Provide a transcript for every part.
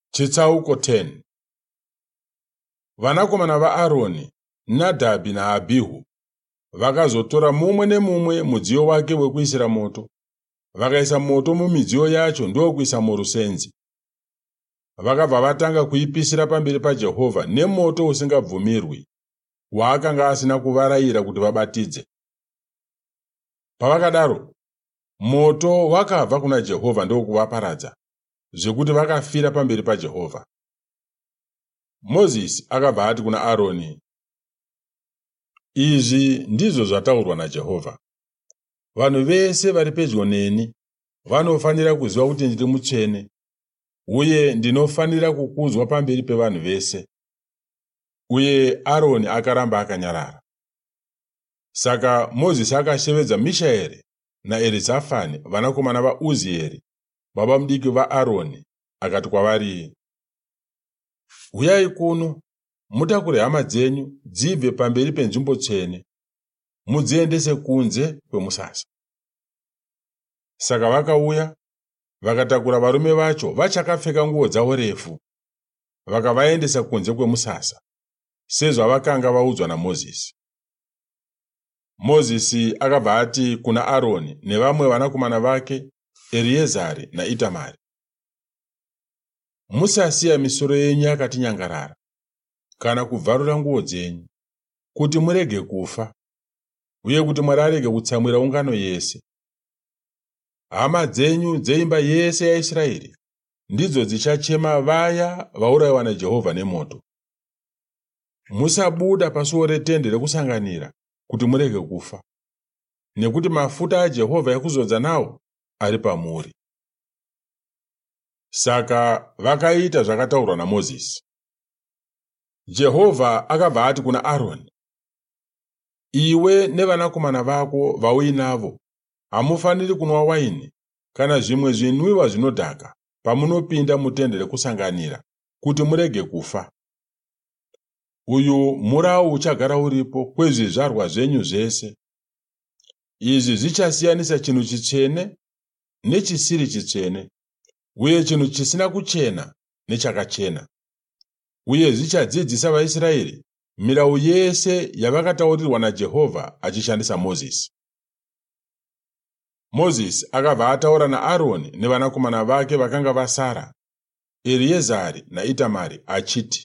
Chitsauko 10. Vanakomana vaAroni, Nadhabhi naAbhihu, vakazotora mumwe nemumwe mudziyo wake wekuisira moto, vakaisa moto mumidziyo yacho ndokuisa murusenzi. Vakabva vatanga kuipisira pamberi paJehovha nemoto usingabvumirwi, waakanga asina kuvarayira kuti vabatidze. Pavakadaro, moto wakabva kuna Jehovha ndokuvaparadza, zvekuti vakafira pamberi paJehovha. Mozisi akabva ati kuna Aroni, "Izvi ndizvo zvataurwa naJehovha: vanhu vese vari pedyo neni vanofanira kuziva kuti ndiri mutsvene, uye ndinofanira kukudzwa pamberi pevanhu vese." Uye Aroni akaramba akanyarara. Saka Mozisi akashevedza Mishaeri naErizafani, vanakomana vaUzieri, baba mudiki vaAroni, akati kwavari, "Uyai kuno, mutakure hama dzenyu dzibve pamberi penzvimbo tsvene, mudziendese kunze kwemusasa." Saka vakauya, vakatakura varume vacho vachakapfeka nguo dzavo refu, vakavaendesa kunze kwemusasa, sezvavakanga vaudzwa naMozisi. Mozisi akabva ati kuna Aroni nevamwe vanakomana vake, Eriezari naItamari, "Musasiya misoro yenyu yakati nyangarara, kana kubvarura nguo dzenyu, kuti murege kufa, uye kuti Mwari arege kutsamwira ungano yese. Hama dzenyu dzeimba yese yaIsraeri ndidzo dzichachema vaya vaurayiwa naJehovha nemoto. Musabuda pasuo retende rekusanganira kuti murege kufa, nekuti mafuta aJehovha ekuzodza nawo ari pamuri." Saka vakaita zvakataurwa naMozisi. Jehovha akabva ati kuna Aroni, "Iwe nevanakomana vako vauinavo hamufaniri kunwa waini kana zvimwe zvinwiwa zvinodhaka pamunopinda mutende rekusanganira kuti murege kufa. Uyu murawo uchagara uripo kwezvizvarwa zvenyu zvese. Izvi zvichasiyanisa chinhu chitsvene nechisiri chitsvene, uye chinhu chisina kuchena nechakachena. Uye zvichadzidzisa vaIsraeri mirau yese yavakataurirwa naJehovha achishandisa Mozisi." Mozisi akabva ataura naAroni nevanakomana vake vakanga vasara, Eriezari naItamari, achiti,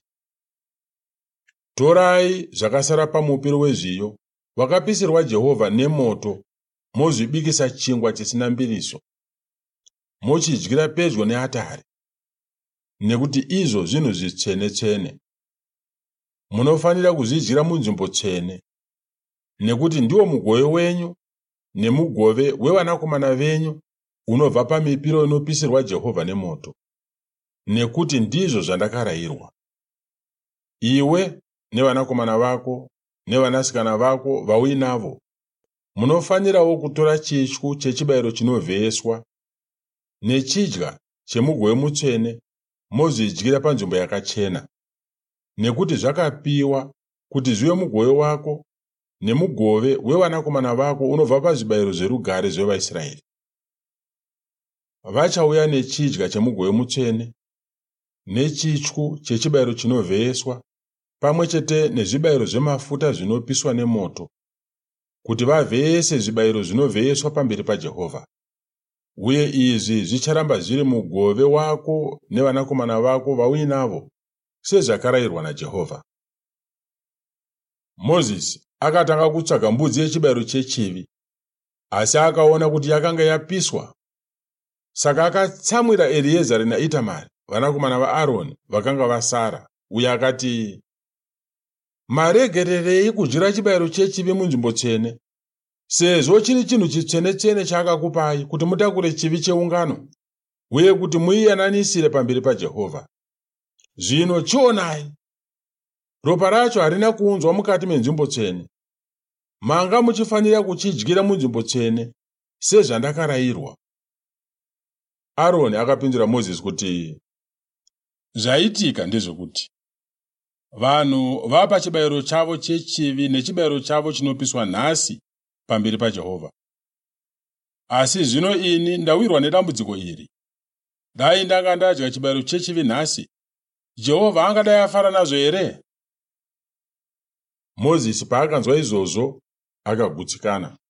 "Torai zvakasara pamupiro wezviyo wakapisirwa Jehovha nemoto, mozvibikisa chingwa chisina mbiriso, mochidyira pedyo neatari, nekuti izvo zvinhu zvitsvene-tsvene. Munofanira kuzvidyira munzvimbo tsvene, nekuti ndiwo mugove wenyu nemugove wevanakomana venyu unobva pamipiro inopisirwa Jehovha nemoto, nekuti ndizvo zvandakarayirwa. Iwe nevanakomana vako nevanasikana vako vauinavo munofanirawo kutora chityu chechibayiro chinovheyeswa nechidya chemugove mutsvene mozvidyira panzvimbo yakachena, nekuti zvakapiwa kuti zvive mugove wako nemugove wevanakomana vako unobva pazvibayiro zverugare zvevaIsraeri. Vachauya nechidya chemugove mutsvene nechityu chechibayiro chinovheyeswa pamwe chete nezvibayiro zvemafuta zvinopiswa nemoto, kuti vavheyese zvibayiro zvinovheyeswa pamberi paJehovha. Uye izvi zvicharamba zviri mugove wako nevanakomana vako vauinavo, sezvakarayirwa naJehovha." Mozisi akatanga kutsvaga mbudzi yechibayiro chechivi, asi akaona kuti yakanga yapiswa. Saka akatsamwira Eriezari naItamari, vanakomana vaAroni vakanga vasara, uye akati, "Maregererei kudyira chibayiro chechivi munzvimbo tsvene, sezvo chiri chinhu chitsvene-tsvene chaakakupai kuti mutakure chivi cheungano, uye kuti muiyananisire pamberi paJehovha. Zvino chionai, ropa racho harina kuunzwa mukati menzvimbo tsvene. Manga muchifanira kuchidyira munzvimbo tsvene, sezvandakarayirwa." Aroni akapindura Mozisi kuti, "Zvaitika ndezvokuti vanhu vapa chibayiro chavo chechivi nechibayiro chavo chinopiswa nhasi pamberi paJehovha. Asi zvino ini ndawirwa nedambudziko iri. Dai ndanga ndadya chibayiro chechivi nhasi, Jehovha angadai afara nazvo here? Mozisi paakanzwa izvozvo akagutsikana.